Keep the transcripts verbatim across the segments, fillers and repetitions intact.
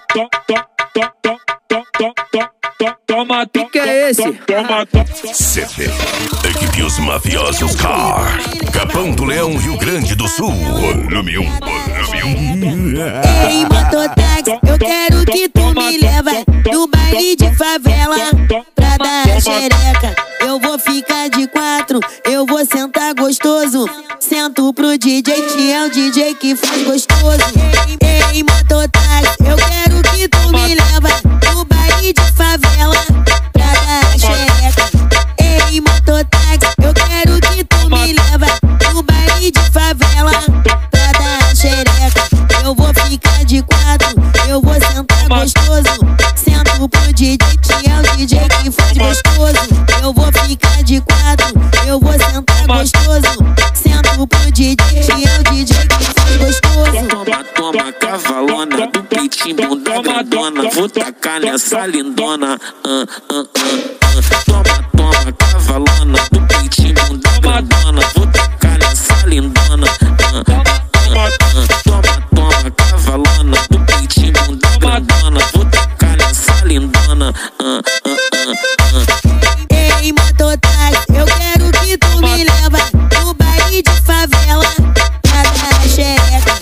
Toma, que é esse? C P, equipe Os Mafiosos Car, Capão do Leão, Rio Grande do Sul. Volume um, volume um. Ei, mototáxi, eu quero que tu me leva no baile de favela pra dar a xereca. Eu vou ficar de quatro, eu vou sentar gostoso. Sento pro D J, que é o D J que faz gostoso. Ei, ei, mototáxi, eu quero que tu me leva no baile de favela pra dar a xereca. Ei, mototáxi, eu quero que tu me leva no baile de favela pra dar a xereca. Eu vou ficar de quatro, eu vou sentar gostoso. Sento pro D J, que é o D J que faz gostoso. Eu vou ficar de quatro, eu vou sentar gostoso. Sento pro D J, que é o D J que faz gostoso. Toma, toma, cavalona, do peitinho bunda grandona. Vou tacar nessa lindona. uh, uh, uh, uh. Toma, toma, cavalona, do peitinho bunda grandona. Vou tacar nessa lindona. uh, uh, uh, uh. Toma, toma, cavalona, do peitinho bunda grandona. Vou tacar nessa lindona. uh, uh, uh, uh. Ei, mototáxi, eu quero que tu me leva no baile de favela pra dar a xereca.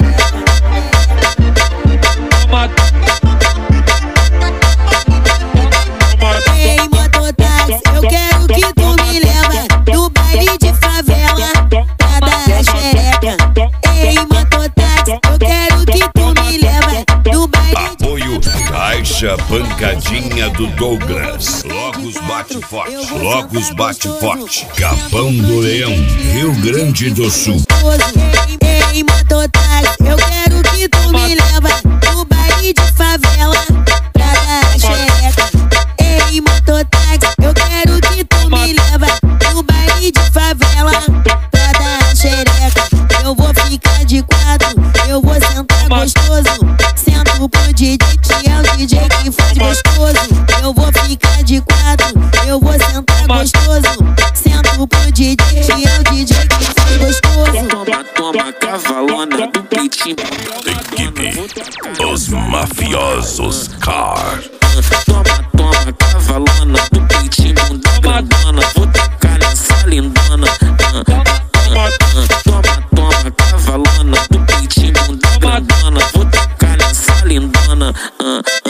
Ei, mototáxi, eu quero que tu me leva no baile de favela pra dar a xereca. Ei, mototáxi, eu quero que tu me leva no baile de... Apoio Caixa Pancadinha do Douglas. Logos bate forte, Logos bate forte. Capão do Leão, Rio Grande do Sul. Ei, ei, mototáxi, eu quero que tu me leva no baile de favela pra dar a xereca. Ei, mototáxi, eu quero que tu me leva no baile de favela pra dar a xereca. Eu vou ficar de quatro, eu vou sentar gostoso. Sento pro D J, que é o D J que faz gostoso. Eu vou ficar de quatro, eu vou sentar gostoso. Sento pro D J, que é o D J que faz gostoso. Toma, toma, cavalona, do peitinho. Equipe Os Mafiosos Car. Toma, toma, cavalona, do peitinho bunda grandona. Vou tacar nessa lindona. uh, uh, uh. Toma, toma, cavalona, do peitinho bunda grandona. Vou tacar nessa lindona. uh, uh.